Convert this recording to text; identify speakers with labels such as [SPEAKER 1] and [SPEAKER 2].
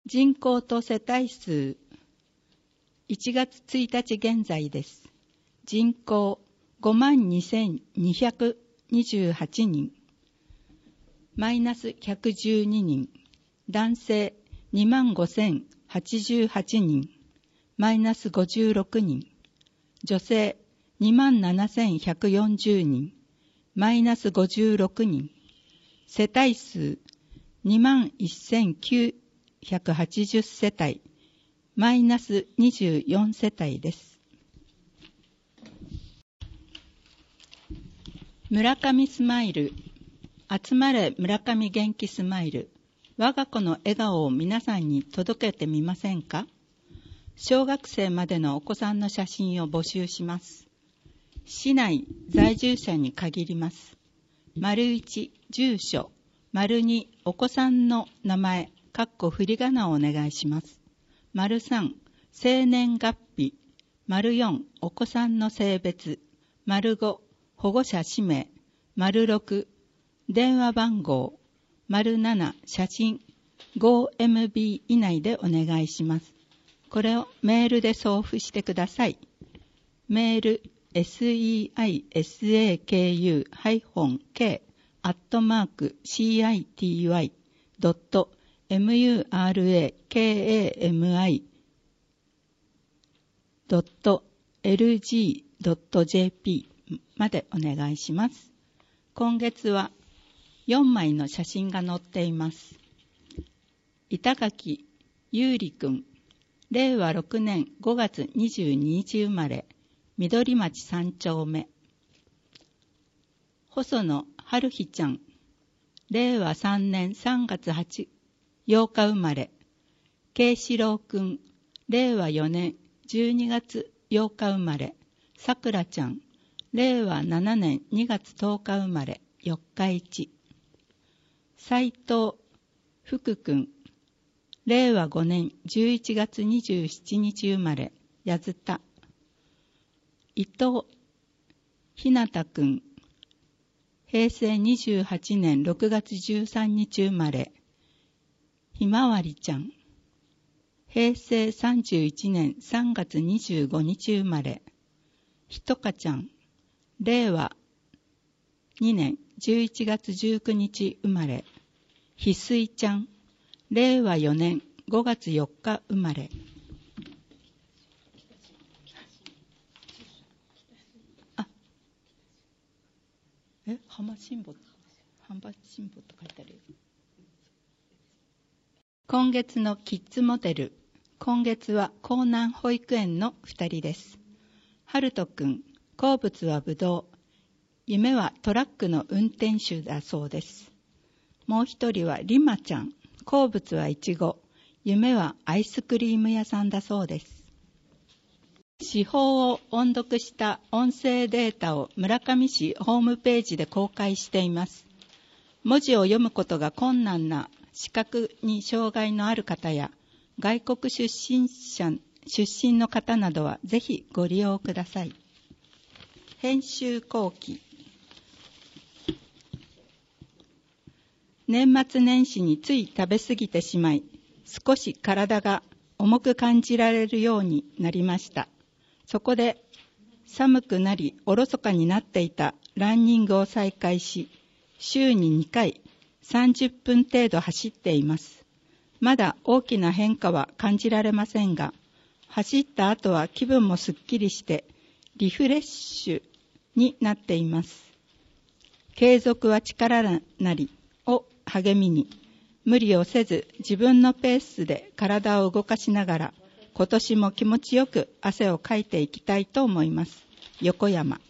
[SPEAKER 1] 人口と世帯数1月1日現在です。人口52,228 人、マイナス112人、男性25,088 人、マイナス56人、女性27,140 人、マイナス56人、世帯数21,980 世帯、マイナス24世帯です。村上スマイル、集まれ村上元気スマイル、我が子の笑顔を皆さんに届けてみませんか？小学生までのお子さんの写真を募集します。市内在住者に限ります。1、住所、2、お子さんの名前、振り仮名をお願いします。3、生年月日、4、お子さんの性別、5、保護者氏名、6、電話番号、7、写真、5MB 以内でお願いします。これをメールで送付してください。メール、seiak-city.muraki.lg.jp までお願いします。今月は4枚の写真が載っています。板垣優里くん、令和6年5月22日生まれ、緑町3丁目。細野春日ちゃん、令和3年3月8日生まれ、慶志郎くん、令和4年12月8日生まれ、さくらちゃん、令和7年2月10日生まれ、四日市。斉藤福くん、令和5年11月27日生まれ、八津田。伊藤ひなたくん、平成28年6月13日生まれ、ひまわりちゃん。平成31年3月25日生まれ、ひとかちゃん。令和2年11月19日生まれ、ひすいちゃん。令和4年5月4日生まれ。浜新報と書いてあるよ。今月のキッズモデル。今月は江南保育園の2人です。春人くん、好物はぶどう。夢はトラックの運転手だそうです。もう一人はりまちゃん、好物はいちご。夢はアイスクリーム屋さんだそうです。司法を音読した音声データを村上市ホームページで公開しています。文字を読むことが困難な視覚に障害のある方や外国出身の方などはぜひご利用ください。編集後期。年末年始につい食べ過ぎてしまい、少し体が重く感じられるようになりました。そこで寒くなりおろそかになっていたランニングを再開し、週に2回30分程度走っています。まだ大きな変化は感じられませんが、走った後は気分もすっきりしてリフレッシュになっています。継続は力なりを励みに、無理をせず自分のペースで体を動かしながら、今年も気持ちよく汗をかいていきたいと思います。横山。